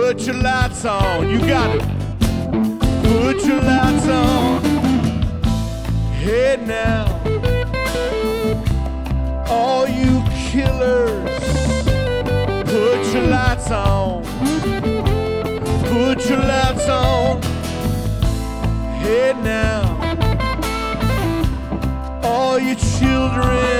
put your lights on. You got it. Put your lights on. Hey now, all you killers, put your lights on. Put your lights on. Hey now, all you children,